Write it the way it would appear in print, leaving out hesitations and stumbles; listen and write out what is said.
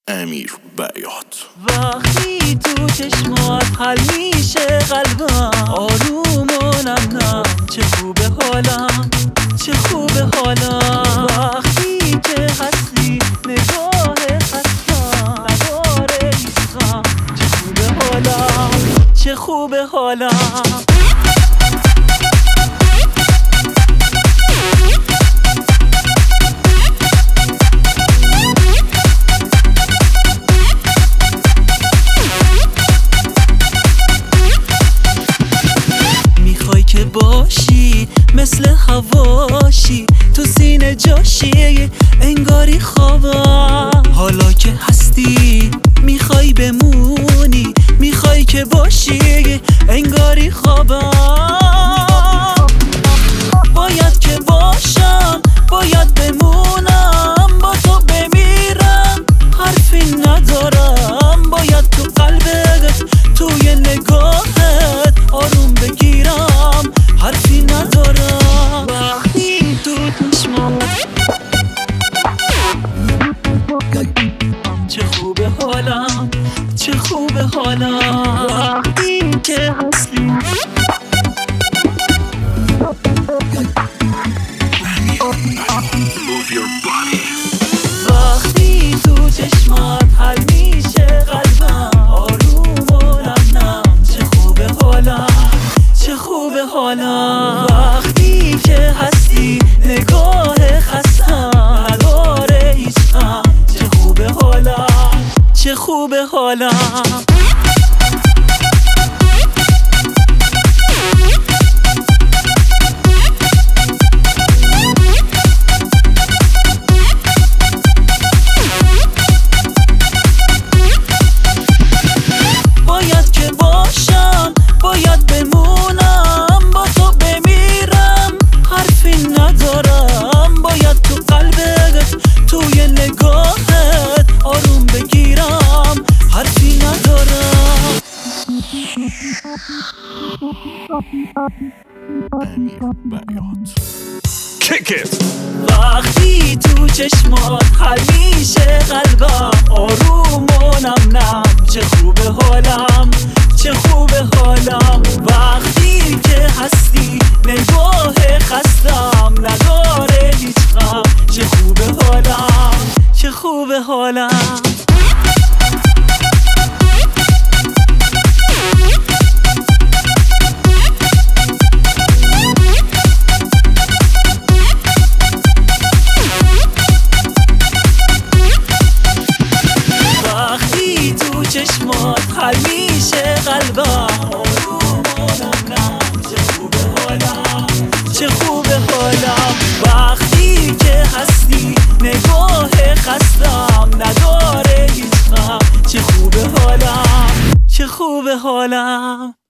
امیر بیات. وقتی تو چشمات حل میشه قلبم، آروم و نم چه خوبه حالم، چه خوبه حالم. وقتی که هستی نگاه خستم نداره هیچم، چه خوبه حالم، چه خوبه حالم. که باشی مثل هواشی، تو سینه جاشی انگاری خوابم. حالا که هستی میخوای بمونی، میخوای که باشی انگاری خوابم. باید که باشم، باید بمونم، با تو بمیرم حرفی ندارم. باید تو قلبت توی نگاهت آروم بگیرم حرفی ندارم. وقتی تو چشمات چه خوبه حالم، چه خوبه حالم. وقتی که هستی وقتی تو چشمات حل میشه قلبم، آروم و نم چه خوبه حالم، چه خوبه حالم. وقتی که هستی نگاه خستم نداره هیچ غم، چه خوبه حالم، چه خوبه حالم. باید که باشم، باید بمونم، با تو بمیرم حرفی ندارم. باید تو قلبت توی نگاهت آروم بگیرم حرفی ندارم. امیر بیات. Kick it! وقتی تو چشمات حل میشه قلبم، آروم و نم چه خوبه حالم، چه خوبه حالم. وقتی که هستی نگاه خستم نداره هیچ غم، چه خوبه حالم، چه خوبه حالم. چشمات حل میشه قلبم، آروم و نم چه خوبه حالم، چه خوبه حالم. وقتی که هستی نگاه خستم نداره هیچ غم، چه خوبه حالم، چه خوبه حالم.